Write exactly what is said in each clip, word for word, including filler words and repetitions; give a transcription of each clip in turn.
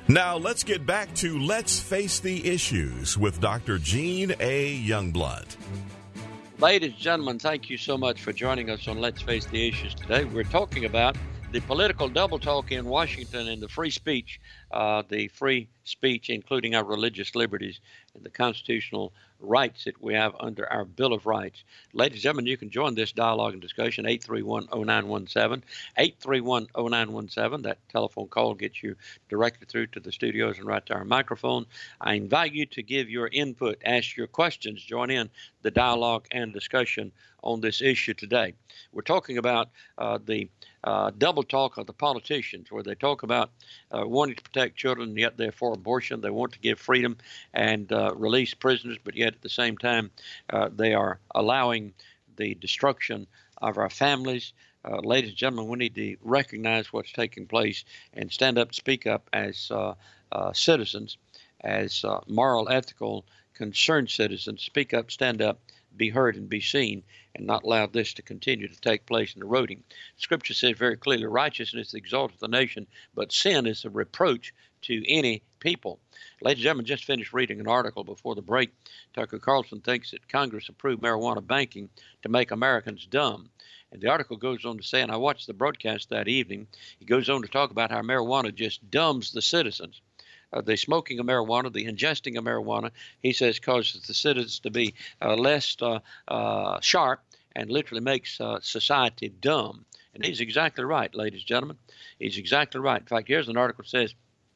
Now let's get back to Let's Face the Issues with Doctor Gene A. Youngblood. Ladies and gentlemen, thank you so much for joining us on Let's Face the Issues today. We're talking about the political double talk in Washington and the free speech, uh, the free speech, including our religious liberties and the constitutional rights that we have under our Bill of Rights. Ladies and gentlemen, you can join this dialogue and discussion, eight three one, oh nine one seven, eight three one, oh nine one seven. That telephone call gets you directly through to the studios and right to our microphone. I invite you to give your input, ask your questions, join in the dialogue and discussion on this issue today. We're talking about uh, the uh, double talk of the politicians, where they talk about uh, wanting to protect children, yet they're for abortion. They want to give freedom and uh, release prisoners, but yet at the same time, uh, they are allowing the destruction of our families. Uh, ladies and gentlemen, we need to recognize what's taking place and stand up, speak up as uh, uh, citizens, as uh, moral, ethical, concerned citizens. Speak up, stand up, be heard and be seen, and not allow this to continue to take place and eroding. Scripture says very clearly, righteousness exalteth the nation, but sin is a reproach to any people. Ladies and gentlemen, just finished reading an article before the break. Tucker Carlson thinks that Congress approved marijuana banking to make Americans dumb. And the article goes on to say, and I watched the broadcast that evening, he goes on to talk about how marijuana just dumbs the citizens. Uh, the smoking of marijuana, the ingesting of marijuana, he says causes the citizens to be uh, less uh, uh, sharp and literally makes uh, society dumb. And he's exactly right, ladies and gentlemen. He's exactly right. In fact, here's an article that says,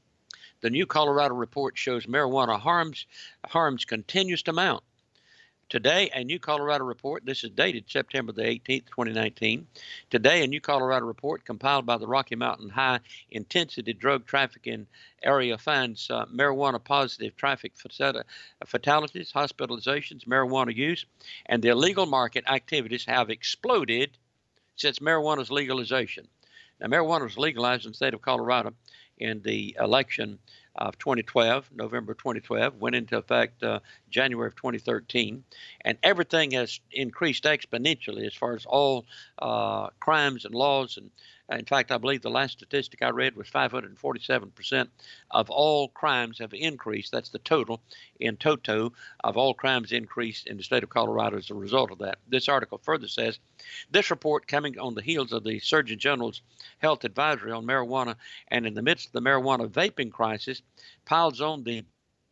the new Colorado report shows marijuana harms harms continues to mount. Today, a new Colorado report, this is dated September the eighteenth, twenty nineteen. Today, a new Colorado report compiled by the Rocky Mountain High Intensity Drug Trafficking Area finds uh, marijuana-positive traffic fatalities, hospitalizations, marijuana use, and the illegal market activities have exploded since marijuana's legalization. Now, marijuana was legalized in the state of Colorado in the election of twenty twelve, November twenty twelve, went into effect uh, January of twenty thirteen, and everything has increased exponentially as far as all uh, crimes and laws. And uh, in fact, I believe the last statistic I read was five hundred forty-seven percent of all crimes have increased. That's the total in toto of all crimes increased in the state of Colorado as a result of that. This article further says, this report coming on the heels of the Surgeon General's health advisory on marijuana and in the midst of the marijuana vaping crisis, piles on the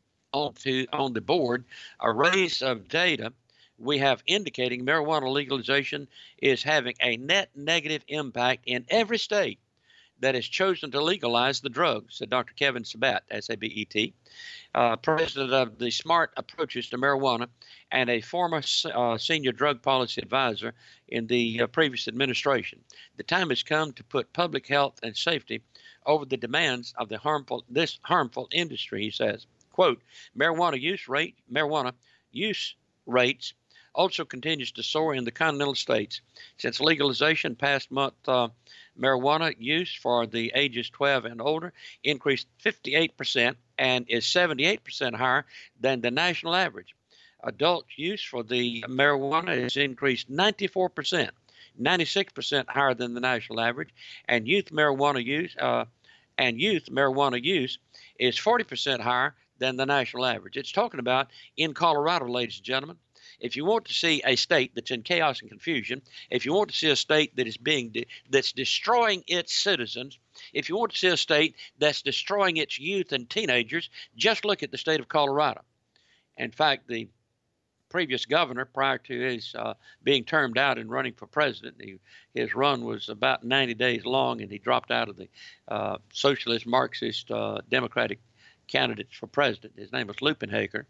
onto on the board a race of data we have indicating marijuana legalization is having a net negative impact in every state that has chosen to legalize the drug, said Doctor Kevin Sabet, S A B E T, uh, president of the Smart Approaches to Marijuana and a former uh, senior drug policy advisor in the uh, previous administration. The time has come to put public health and safety over the demands of the harmful this harmful industry, he says. Quote, marijuana use rate, marijuana use rates also continues to soar in the continental states. Since legalization past month, uh, marijuana use for the ages twelve and older increased fifty-eight percent and is seventy-eight percent higher than the national average. Adult use for the marijuana has increased ninety-four percent, ninety-six percent higher than the national average, and youth marijuana use uh, and youth marijuana use is forty percent higher than the national average. It's talking about in Colorado, ladies and gentlemen. If you want to see a state that's in chaos and confusion, if you want to see a state that is being de- that's destroying its citizens, if you want to see a state that's destroying its youth and teenagers, just look at the state of Colorado. In fact, the previous governor, prior to his uh, being termed out and running for president, he, his run was about ninety days long, and he dropped out of the uh, socialist, Marxist, uh, Democratic candidates for president. His name was Lupinhager.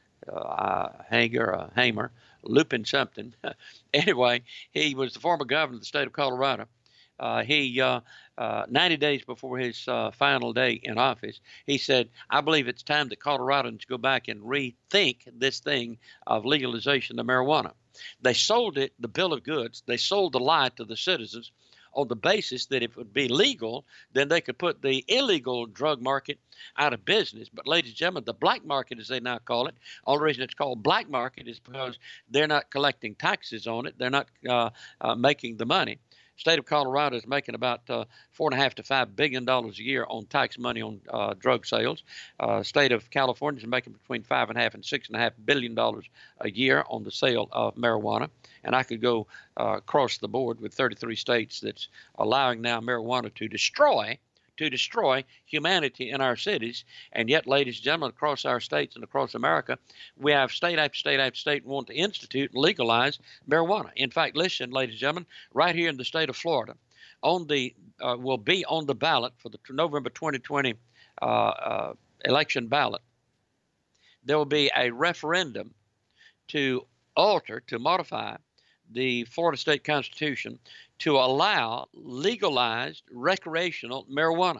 Uh, Hanger, uh, Hamer, Lupin something. Anyway, he was the former governor of the state of Colorado. Uh, he, uh, uh, ninety days before his uh, final day in office, he said, I believe it's time that Coloradans go back and rethink this thing of legalization of marijuana. They sold it, the bill of goods, they sold the lie to the citizens on the basis that if it would be legal, then they could put the illegal drug market out of business. But ladies and gentlemen, the black market, as they now call it, only reason it's called black market is because they're not collecting taxes on it. They're not uh, uh, making the money. State of Colorado is making about uh, four and a half to five billion dollars a year on tax money on uh, drug sales. Uh, state of California is making between five and a half and six and a half billion dollars a year on the sale of marijuana. And I could go uh, across the board with thirty-three states that's allowing now marijuana to destroy to destroy humanity in our cities. And yet, ladies and gentlemen, across our states and across America, we have state after state after state want to institute and legalize marijuana. In fact, listen, ladies and gentlemen, right here in the state of Florida, on the uh, will be on the ballot for the November twenty twenty uh, uh, election ballot, there will be a referendum to alter, to modify the Florida state constitution to allow legalized recreational marijuana.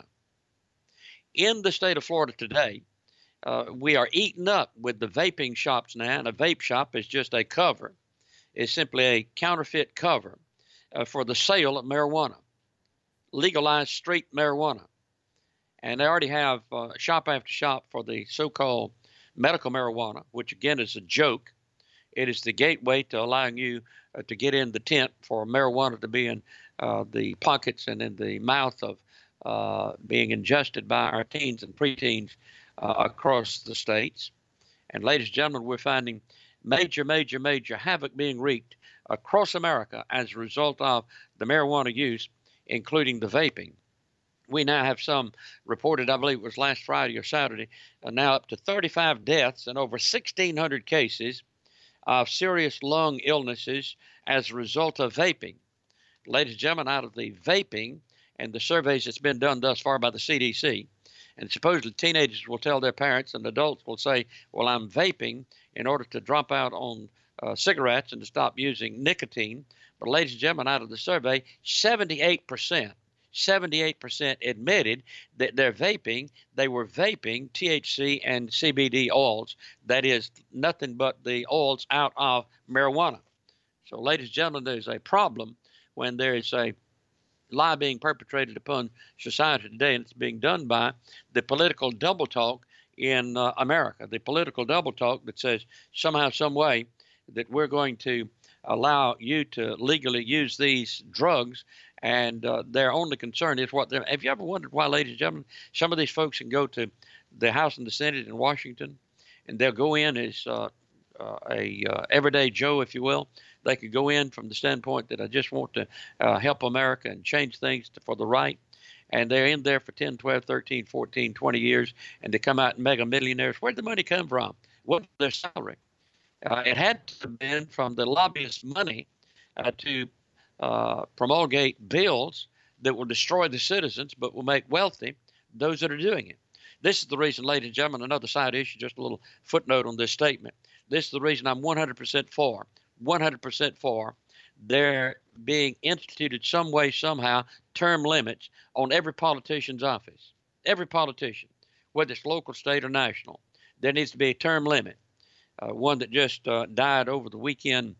In the state of Florida today, uh, we are eaten up with the vaping shops now, and a vape shop is just a cover. It's simply a counterfeit cover uh, for the sale of marijuana, legalized street marijuana. And they already have uh, shop after shop for the so-called medical marijuana, which again is a joke. It is the gateway to allowing you uh, to get in the tent for marijuana to be in uh, the pockets and in the mouth of uh, being ingested by our teens and preteens uh, across the states. And ladies and gentlemen, we're finding major, major, major havoc being wreaked across America as a result of the marijuana use, including the vaping. We now have some reported, I believe it was last Friday or Saturday, uh, now up to thirty-five deaths and over sixteen hundred cases of serious lung illnesses as a result of vaping. Ladies and gentlemen, out of the vaping and the surveys that's been done thus far by the C D C, and supposedly teenagers will tell their parents and adults will say, well, I'm vaping in order to drop out on uh, cigarettes and to stop using nicotine. But ladies and gentlemen, out of the survey, seventy-eight percent seventy-eight percent admitted that they're vaping. They were vaping T H C and C B D oils. That is nothing but the oils out of marijuana. So, ladies and gentlemen, there's a problem when there is a lie being perpetrated upon society today, and it's being done by the political double talk in uh, America. The political double talk that says somehow, some way, that we're going to allow you to legally use these drugs, and uh, their only concern is what they're. Have you ever wondered why, ladies and gentlemen, some of these folks can go to the House and the Senate in Washington, and they'll go in as uh, uh, a uh, everyday Joe, if you will. They could go in from the standpoint that I just want to uh, help America and change things to, for the right, and they're in there for ten, twelve, thirteen, fourteen, twenty years, and they come out mega millionaires. Where'd the money come from? What's their salary? Uh, it had to have been from the lobbyist money uh, to uh, promulgate bills that will destroy the citizens but will make wealthy those that are doing it. This is the reason, ladies and gentlemen, another side issue, just a little footnote on this statement. This is the reason I'm one hundred percent for, one hundred percent for there being instituted some way, somehow, term limits on every politician's office. Every politician, whether it's local, state, or national, there needs to be a term limit. Uh, one that just uh, died over the weekend,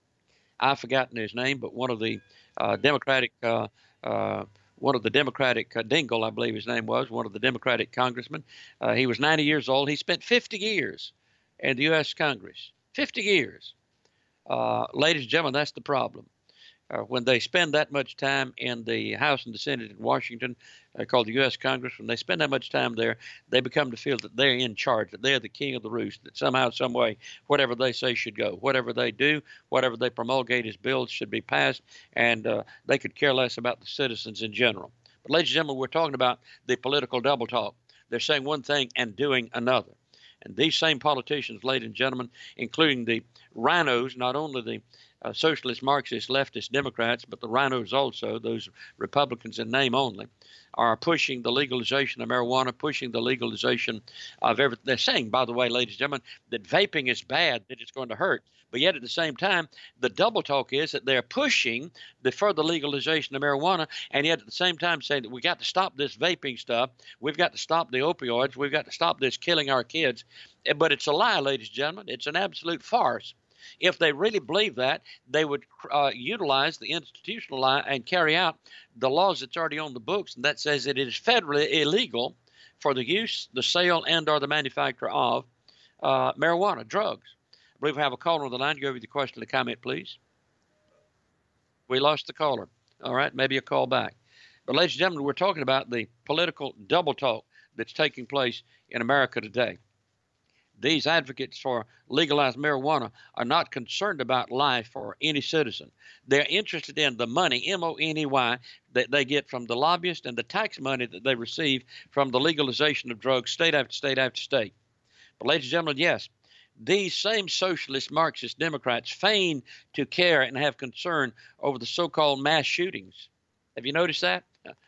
I've forgotten his name, but one of the uh, Democratic, uh, uh, one of the Democratic, uh, Dingell, I believe his name was, one of the Democratic congressmen. Uh, he was ninety years old. He spent fifty years in the U S Congress. fifty years. Uh, ladies and gentlemen, that's the problem. Uh, when they spend that much time in the House and the Senate in Washington, uh, called the U S Congress, when they spend that much time there, they become to feel that they're in charge, that they're the king of the roost, that somehow, some way, whatever they say should go, whatever they do, whatever they promulgate as bills should be passed, and uh, they could care less about the citizens in general. But ladies and gentlemen, we're talking about the political double talk. They're saying one thing and doing another. And these same politicians, ladies and gentlemen, including the rhinos, not only the uh, socialist, Marxist, leftist Democrats, but the rhinos also, those Republicans in name only, are pushing the legalization of marijuana, pushing the legalization of everything. They're saying, by the way, ladies and gentlemen, that vaping is bad, that it's going to hurt. But yet at the same time, the double talk is that they're pushing the further legalization of marijuana, and yet at the same time saying that we got to stop this vaping stuff. We've got to stop the opioids. We've got to stop this killing our kids. But it's a lie, ladies and gentlemen. It's an absolute farce. If they really believe that, they would uh, utilize the institutional lie and carry out the laws that's already on the books, and that says that it is federally illegal for the use, the sale, and or the manufacture of uh, marijuana, drugs. I believe we have a caller on the line. Go over the question or the comment, please. We lost the caller. All right, maybe a call back. But ladies and gentlemen, we're talking about the political double talk that's taking place in America today. These advocates for legalized marijuana are not concerned about life for any citizen. They're interested in the money, M O N E Y, that they get from the lobbyists and the tax money that they receive from the legalization of drugs state after state after state. But ladies and gentlemen, yes, these same socialist Marxist Democrats feign to care and have concern over the so-called mass shootings. Have you noticed that?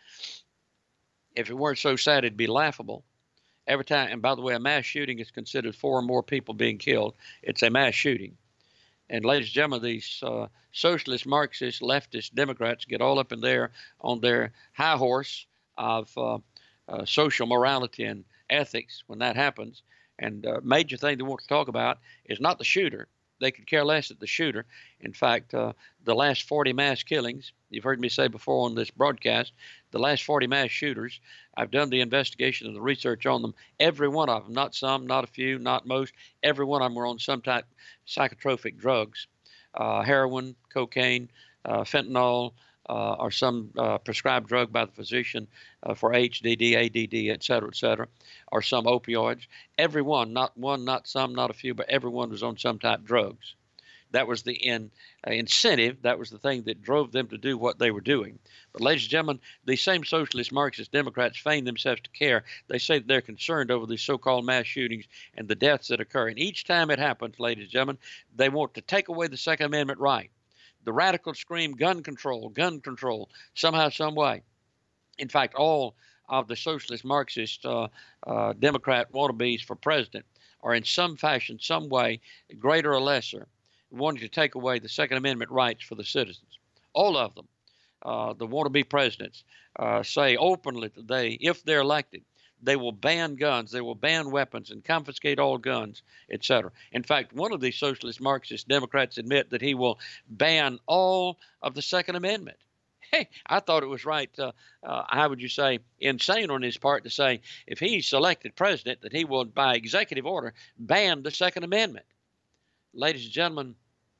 If it weren't so sad, it'd be laughable. Every time, and by the way, a mass shooting is considered four or more people being killed. It's a mass shooting. And ladies and gentlemen, these uh, socialist, Marxist, leftist Democrats get all up in there on their high horse of uh, uh, social morality and ethics when that happens. And the uh, major thing they want to talk about is not the shooter. They could care less at the shooter. In fact, uh, the last forty mass killings, you've heard me say before on this broadcast, the last forty mass shooters, I've done the investigation and the research on them. Every one of them, not some, not a few, not most, every one of them were on some type of psychotropic drugs, uh, heroin, cocaine, uh, fentanyl, uh, or some uh, prescribed drug by the physician uh, for H D D, A D D, et cetera, et cetera, or some opioids. Every one, not one, not some, not a few, but everyone was on some type of drugs. That was the in, uh, incentive. That was the thing that drove them to do what they were doing. But ladies and gentlemen, these same socialist Marxist Democrats feign themselves to care. They say that they're concerned over these so-called mass shootings and the deaths that occur. And each time it happens, ladies and gentlemen, they want to take away the Second Amendment right. The radicals scream gun control, gun control, somehow, some way. In fact, all of the socialist Marxist uh, uh, Democrat wannabes for president are in some fashion, some way, greater or lesser, wanting to take away the Second Amendment rights for the citizens. All of them, uh, the wannabe presidents, uh, say openly that they, if they're elected, they will ban guns, they will ban weapons and confiscate all guns, et cetera. In fact, one of these socialist Marxist Democrats admit that he will ban all of the Second Amendment. Hey, I thought it was right, uh, uh, how would you say, insane on his part to say if he's elected president that he will, by executive order, ban the Second Amendment. Ladies and gentlemen,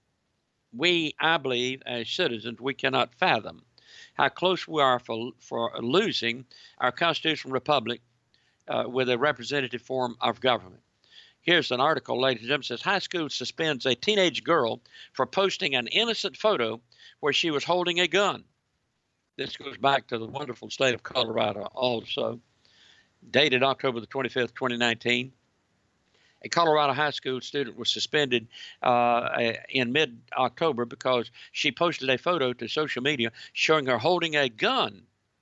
we, I believe, as citizens, we cannot fathom how close we are for, for losing our constitutional republic uh, with a representative form of government. Here's an article, ladies and gentlemen, says high school suspends a teenage girl for posting an innocent photo where she was holding a gun. This goes back to the wonderful state of Colorado also, dated October the twenty-fifth, twenty nineteen. A Colorado high school student was suspended uh, in mid-October because she posted a photo to social media showing her holding a gun.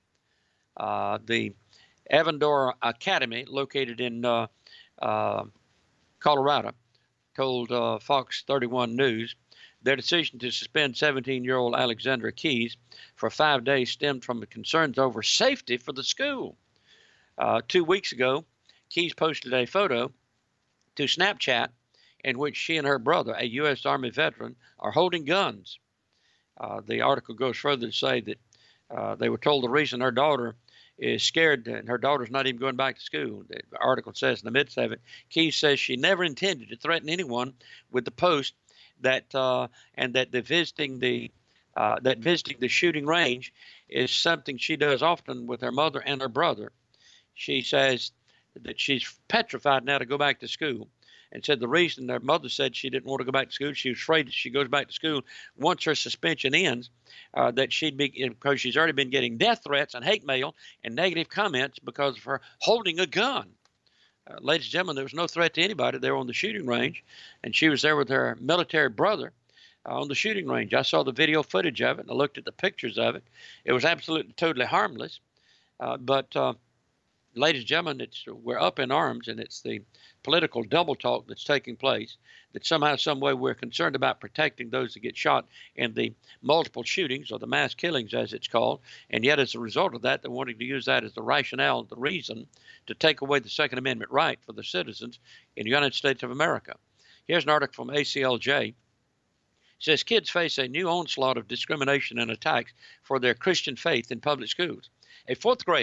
Uh, the Avondale Academy, located in uh, uh, Colorado, told uh, Fox thirty-one News their decision to suspend seventeen-year-old Alexandra Keys for five days stemmed from the concerns over safety for the school. Uh, two weeks ago, Keys posted a photo to Snapchat in which she and her brother, a U S Army veteran, are holding guns. Uh, the article goes further to say that uh, they were told the reason her daughter is scared and her daughter's not even going back to school. The article says in the midst of it, Keys says she never intended to threaten anyone with the post that uh, and that the visiting the uh, that visiting the shooting range is something she does often with her mother and her brother. She says that she's petrified now to go back to school, and said the reason her mother said she didn't want to go back to school, she was afraid that she goes back to school once her suspension ends, uh, that she'd be, because she's already been getting death threats and hate mail and negative comments because of her holding a gun. Uh, ladies and gentlemen, there was no threat to anybody there on the shooting range, and she was there with her military brother uh, on the shooting range. I saw the video footage of it, and I looked at the pictures of it. It was absolutely, totally harmless, uh, but uh, ladies and gentlemen, it's, we're up in arms, and it's the political double talk that's taking place, that somehow, some way we're concerned about protecting those that get shot in the multiple shootings or the mass killings, as it's called. And yet, as a result of that, they're wanting to use that as the rationale, the reason to take away the Second Amendment right for the citizens in the United States of America. Here's an article from A C L J. It says kids face a new onslaught of discrimination and attacks for their Christian faith in public schools. A fourth grader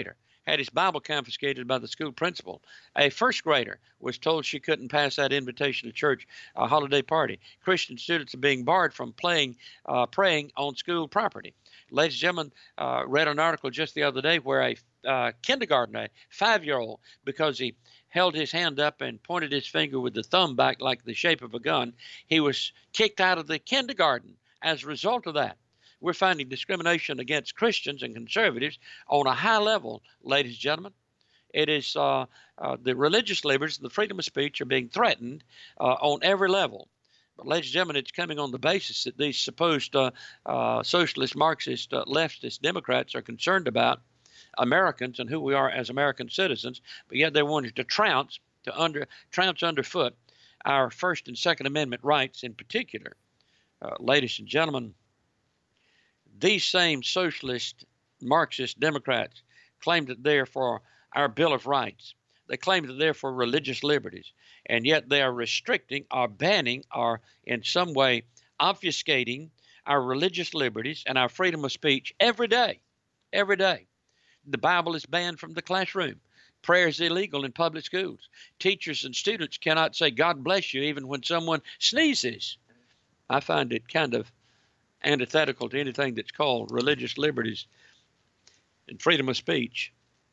had his Bible confiscated by the school principal. A first grader was told she couldn't pass that invitation to church uh, holiday party. Christian students are being barred from playing, uh, praying on school property. Ladies and gentlemen, uh, read an article just the other day where a uh, kindergartner, a five-year-old, because he held his hand up and pointed his finger with the thumb back like the shape of a gun, he was kicked out of the kindergarten as a result of that. We're finding discrimination against Christians and conservatives on a high level, ladies and gentlemen. It is uh, uh, the religious liberties and the freedom of speech are being threatened uh, on every level. But, ladies and gentlemen, it's coming on the basis that these supposed uh, uh, socialist, Marxist, uh, leftist Democrats are concerned about Americans and who we are as American citizens, but yet they wanted to trounce, to under, trounce underfoot our First and Second Amendment rights in particular. Uh, ladies and gentlemen, these same socialist, Marxist Democrats claim that they're for our Bill of Rights. They claim that they're for religious liberties, and yet they are restricting or banning or in some way obfuscating our religious liberties and our freedom of speech every day, every day. The Bible is banned from the classroom. Prayer is illegal in public schools. Teachers and students cannot say, God bless you, even when someone sneezes. I find it kind of antithetical to anything that's called religious liberties and freedom of speech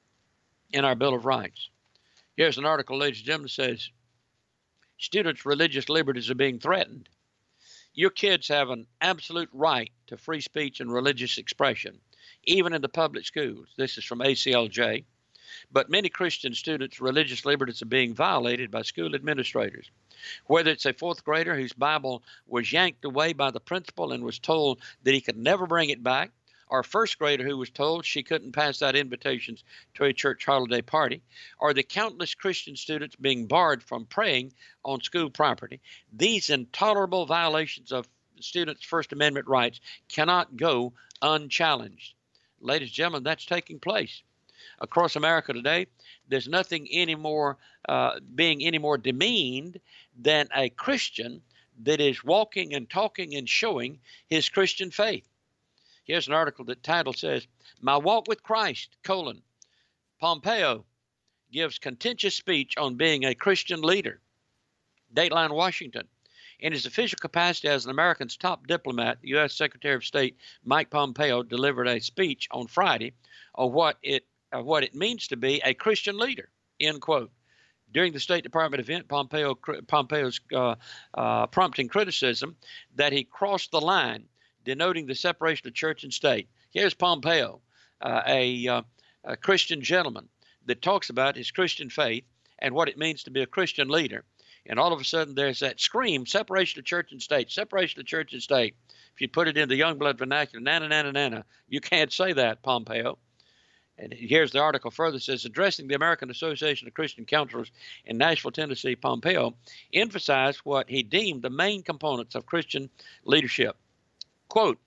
in our Bill of Rights. Here's an article, ladies and gentlemen, that says, students' religious liberties are being threatened. Your kids have an absolute right to free speech and religious expression, even in the public schools. This is from A C L J. But many Christian students' religious liberties are being violated by school administrators. Whether it's a fourth grader whose Bible was yanked away by the principal and was told that he could never bring it back, or a first grader who was told she couldn't pass out invitations to a church holiday party, or the countless Christian students being barred from praying on school property, these intolerable violations of students' First Amendment rights cannot go unchallenged. Ladies and gentlemen, that's taking place. Across America today, there's nothing any more uh, being any more demeaned than a Christian that is walking and talking and showing his Christian faith. Here's an article that title says, My Walk with Christ, colon, Pompeo gives contentious speech on being a Christian leader. Dateline, Washington. In his official capacity as an American's top diplomat, U S Secretary of State Mike Pompeo delivered a speech on Friday on what it uh, what it means to be a Christian leader, end quote. During the State Department event, Pompeo Pompeo's uh, uh, prompting criticism that he crossed the line, denoting the separation of church and state. Here's Pompeo, uh, a, uh, a Christian gentleman that talks about his Christian faith and what it means to be a Christian leader. And all of a sudden, there's that scream, separation of church and state, separation of church and state. If you put it in the Youngblood vernacular, nana, nana, nana, you can't say that, Pompeo. And here's the article further. It says, addressing the American Association of Christian Counselors in Nashville, Tennessee, Pompeo emphasized what he deemed the main components of Christian leadership. Quote,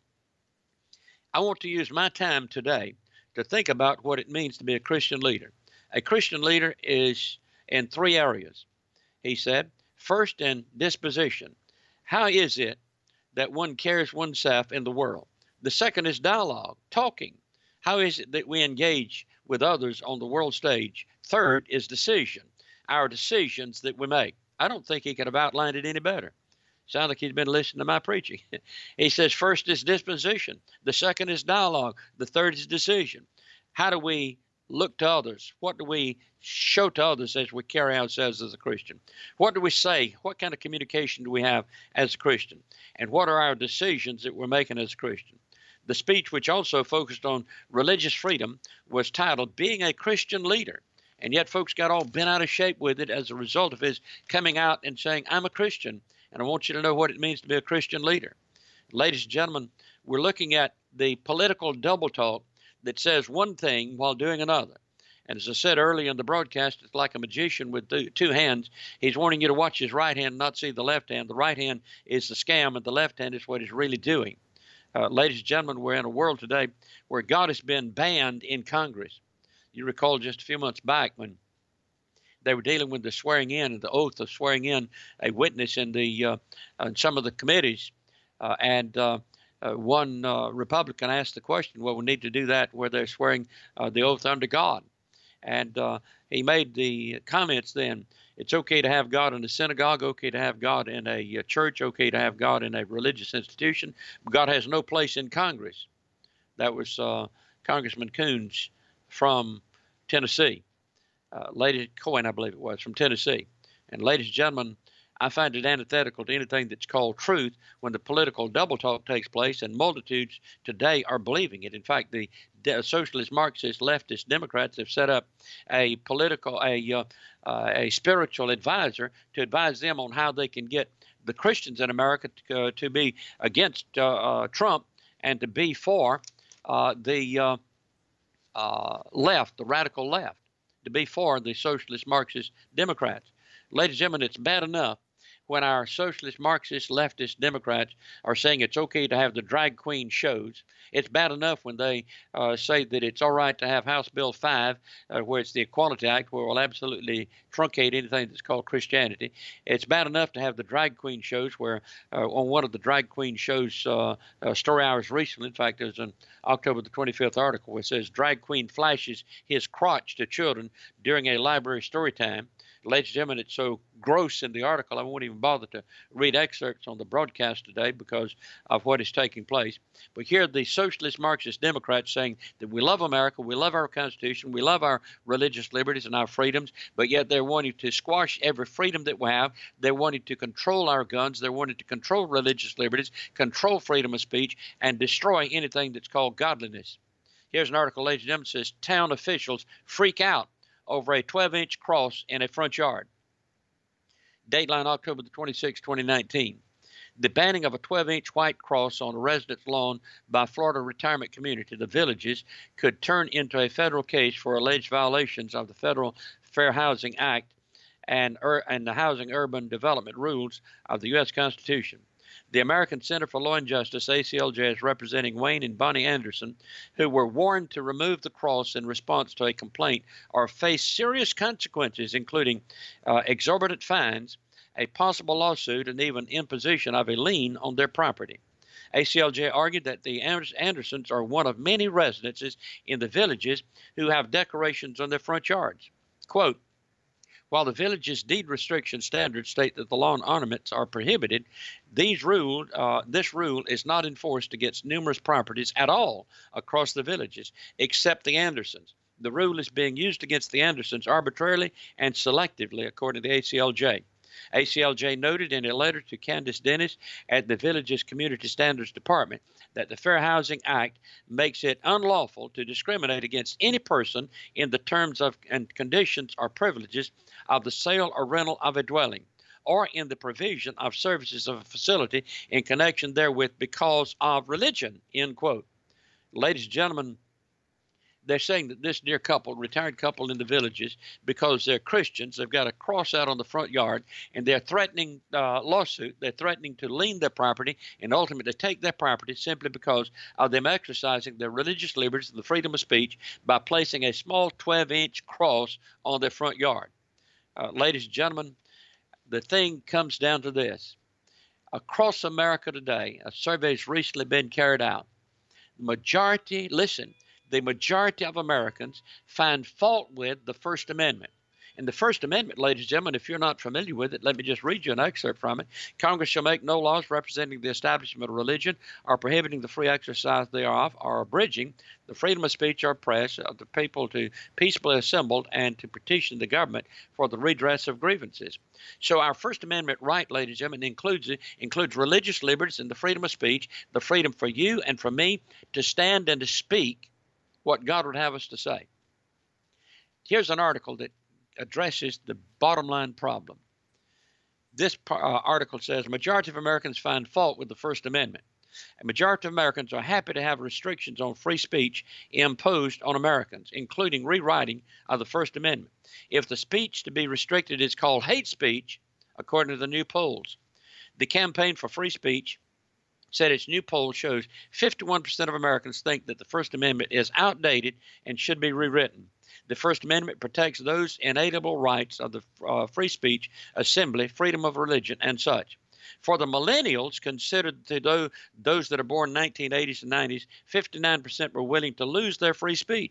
I want to use my time today to think about what it means to be a Christian leader. A Christian leader is in three areas. He said, first, in disposition. How is it that one carries oneself in the world? The second is dialogue, talking. How is it that we engage with others on the world stage? Third is decision, our decisions that we make. I don't think he could have outlined it any better. Sounds like he's been listening to my preaching. He says, first is disposition. The second is dialogue. The third is decision. How do we look to others? What do we show to others as we carry ourselves as a Christian? What do we say? What kind of communication do we have as a Christian? And what are our decisions that we're making as a Christian? The speech, which also focused on religious freedom, was titled Being a Christian Leader. And yet folks got all bent out of shape with it as a result of his coming out and saying, I'm a Christian, and I want you to know what it means to be a Christian leader. Ladies and gentlemen, we're looking at the political double talk that says one thing while doing another. And as I said earlier in the broadcast, it's like a magician with two hands. He's wanting you to watch his right hand, not see the left hand. The right hand is the scam, and the left hand is what he's really doing. Uh, ladies and gentlemen, we're in a world today where God has been banned in Congress. You recall just a few months back when they were dealing with the swearing in and the oath of swearing in a witness in the uh, in some of the committees, uh, and uh, uh, one uh, Republican asked the question, well, we need to do that where they're swearing uh, the oath under God. And uh, he made the comments then, it's okay to have God in a synagogue, okay to have God in a, a church, okay to have God in a religious institution. But God has no place in Congress. That was uh, Congressman Coons from Tennessee. Uh, Lady Cohen, I believe it was, from Tennessee. And ladies and gentlemen, I find it antithetical to anything that's called truth when the political double talk takes place, and multitudes today are believing it. In fact, the de- socialist, Marxist, leftist Democrats have set up a political, a uh, uh, a spiritual advisor to advise them on how they can get the Christians in America to, uh, to be against uh, uh, Trump and to be for uh, the uh, uh, left, the radical left, to be for the socialist, Marxist Democrats. Ladies and gentlemen, it's bad enough when our socialist, Marxist, leftist Democrats are saying it's okay to have the drag queen shows. It's bad enough when they uh, say that it's all right to have House Bill five, uh, where it's the Equality Act, where we'll absolutely truncate anything that's called Christianity. It's bad enough to have the drag queen shows, where uh, on one of the drag queen shows, uh, uh, Story Hours recently, in fact, there's an October the twenty-fifth article where it says drag queen flashes his crotch to children during a library story time. Ladies and gentlemen, it's so gross in the article, I won't even bother to read excerpts on the broadcast today because of what is taking place. But here are the socialist Marxist Democrats saying that we love America, we love our Constitution, we love our religious liberties and our freedoms, but yet they're wanting to squash every freedom that we have. They're wanting to control our guns. They're wanting to control religious liberties, control freedom of speech, and destroy anything that's called godliness. Here's an article, ladies and gentlemen, that says town officials freak out over a twelve-inch cross in a front yard. Dateline October the twenty-sixth, twenty nineteen. The banning of a twelve-inch white cross on a resident's lawn by Florida retirement community, the Villages, could turn into a federal case for alleged violations of the Federal Fair Housing Act and, ur- and the Housing Urban Development Rules of the U S Constitution. The American Center for Law and Justice, A C L J, is representing Wayne and Bonnie Anderson, who were warned to remove the cross in response to a complaint or face serious consequences, including uh, exorbitant fines, a possible lawsuit, and even imposition of a lien on their property. A C L J argued that the Andersons are one of many residences in the Villages who have decorations on their front yards. Quote, while the Village's deed restriction standards state that the lawn ornaments are prohibited, these rule, uh, this rule is not enforced against numerous properties at all across the Villages, except the Andersons. The rule is being used against the Andersons arbitrarily and selectively, according to the A C L J. A C L J noted in a letter to Candace Dennis at the Villages Community Standards Department that the Fair Housing Act makes it unlawful to discriminate against any person in the terms of and conditions or privileges of the sale or rental of a dwelling, or in the provision of services of a facility in connection therewith because of religion, end quote. Ladies and gentlemen, they're saying that this dear couple, retired couple in the Villages, because they're Christians, they've got a cross out on the front yard, and they're threatening uh, lawsuit. They're threatening to lien their property and ultimately take their property simply because of them exercising their religious liberties and the freedom of speech by placing a small twelve-inch cross on their front yard. Uh, ladies and gentlemen, the thing comes down to this. Across America today, a survey has recently been carried out. The majority, listen, the majority of Americans find fault with the First Amendment. And the First Amendment, ladies and gentlemen, if you're not familiar with it, let me just read you an excerpt from it. Congress shall make no laws representing the establishment of religion or prohibiting the free exercise thereof or abridging the freedom of speech or press of the people to peaceably assemble and to petition the government for the redress of grievances. So our First Amendment right, ladies and gentlemen, includes includes religious liberties and the freedom of speech, the freedom for you and for me to stand and to speak what God would have us to say. Here's an article that addresses the bottom line problem. This uh, article says a majority of Americans find fault with the First Amendment. A majority of Americans are happy to have restrictions on free speech imposed on Americans, including rewriting of the First Amendment. If the speech to be restricted is called hate speech, according to the new polls, the Campaign for Free Speech said its new poll shows fifty-one percent of Americans think that the First Amendment is outdated and should be rewritten. The First Amendment protects those inalienable rights of the uh, free speech, assembly, freedom of religion, and such. For the millennials, considered to those, those that are born in nineteen eighties and nineties, fifty-nine percent were willing to lose their free speech.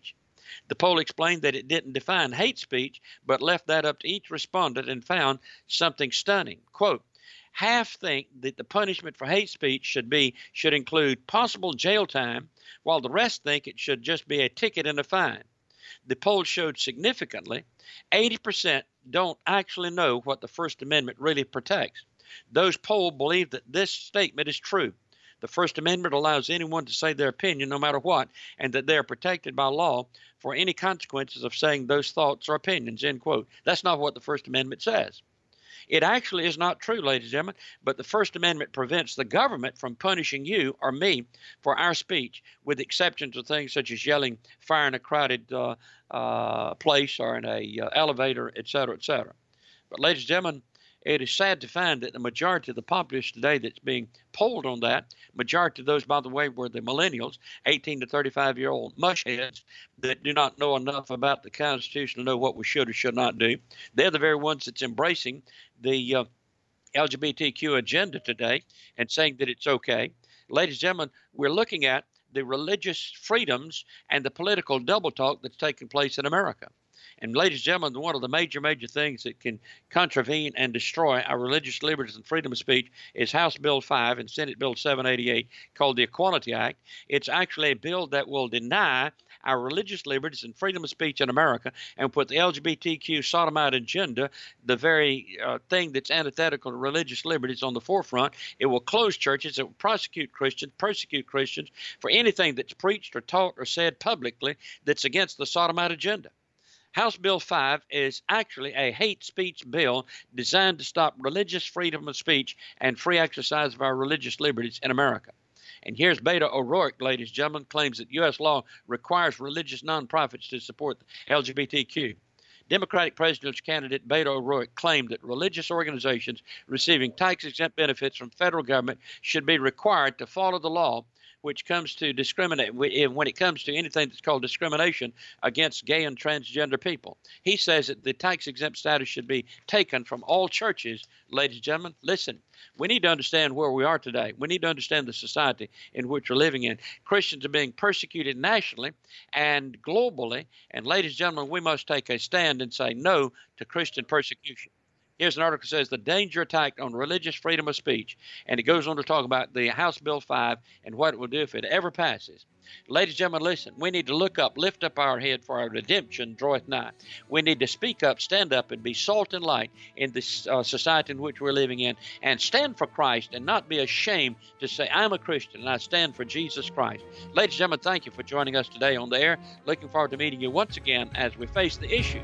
The poll explained that it didn't define hate speech, but left that up to each respondent and found something stunning. Quote, half think that the punishment for hate speech should be should include possible jail time, while the rest think it should just be a ticket and a fine. The poll showed significantly eighty percent don't actually know what the First Amendment really protects. Those polled believe that this statement is true. The First Amendment allows anyone to say their opinion no matter what, and that they are protected by law for any consequences of saying those thoughts or opinions, end quote. That's not what the First Amendment says. It actually is not true, ladies and gentlemen, but the First Amendment prevents the government from punishing you or me for our speech, with exceptions of things such as yelling fire in a crowded uh, uh, place or in a uh, elevator, et cetera, et cetera. But, ladies and gentlemen, it is sad to find that the majority of the populace today that's being polled on that, majority of those, by the way, were the millennials, eighteen to thirty-five-year-old mushheads that do not know enough about the Constitution to know what we should or should not do. They're the very ones that's embracing the uh, L G B T Q agenda today and saying that it's okay. Ladies and gentlemen, we're looking at the religious freedoms and the political double talk that's taking place in America. And ladies and gentlemen, one of the major, major things that can contravene and destroy our religious liberties and freedom of speech is House Bill five and Senate Bill seven eighty-eight, called the Equality Act. It's actually a bill that will deny our religious liberties and freedom of speech in America and put the L G B T Q sodomite agenda, the very uh, thing that's antithetical to religious liberties, on the forefront. It will close churches. It will prosecute Christians, persecute Christians for anything that's preached or taught or said publicly that's against the sodomite agenda. House Bill five is actually a hate speech bill designed to stop religious freedom of speech and free exercise of our religious liberties in America. And here's Beto O'Rourke, ladies and gentlemen, claims that U S law requires religious nonprofits to support the L G B T Q. Democratic presidential candidate Beto O'Rourke claimed that religious organizations receiving tax-exempt benefits from federal government should be required to follow the law which comes to discriminate when it comes to anything that's called discrimination against gay and transgender people. He says that the tax-exempt status should be taken from all churches. Ladies and gentlemen, listen, we need to understand where we are today. We need to understand the society in which we're living in. Christians are being persecuted nationally and globally. And ladies and gentlemen, we must take a stand and say no to Christian persecution. Here's an article that says the danger attack on religious freedom of speech. And it goes on to talk about the House Bill five and what it will do if it ever passes. Ladies and gentlemen, listen, we need to look up, lift up our head, for our redemption draweth nigh. We need to speak up, stand up, and be salt and light in this uh, society in which we're living in, and stand for Christ and not be ashamed to say, I'm a Christian and I stand for Jesus Christ. Ladies and gentlemen, thank you for joining us today on the air. Looking forward to meeting you once again as we face the issues.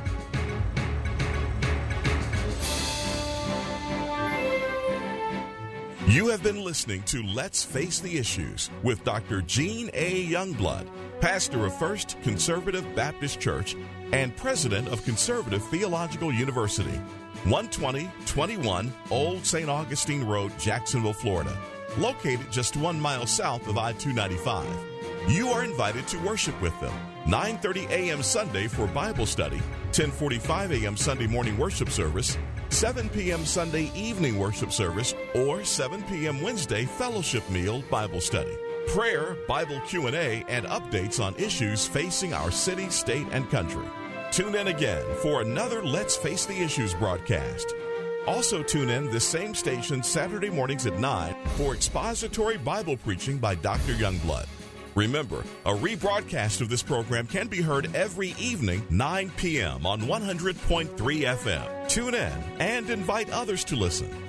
You have been listening to Let's Face the Issues with Doctor Gene A. Youngblood, pastor of First Conservative Baptist Church and president of Conservative Theological University, one twenty twenty-one Old Saint Augustine Road, Jacksonville, Florida, located just one mile south of I two ninety-five. You are invited to worship with them, nine thirty a.m. Sunday for Bible study, ten forty-five a.m. Sunday morning worship service, seven p.m. Sunday evening worship service, or seven p.m. Wednesday fellowship meal Bible study, prayer, Bible Q and A, and updates on issues facing our city, state, and country. Tune in again for another Let's Face the Issues broadcast. Also tune in this same station Saturday mornings at nine for expository Bible preaching by Doctor Youngblood. Remember, a rebroadcast of this program can be heard every evening, nine p.m. on one hundred point three F M. Tune in and invite others to listen.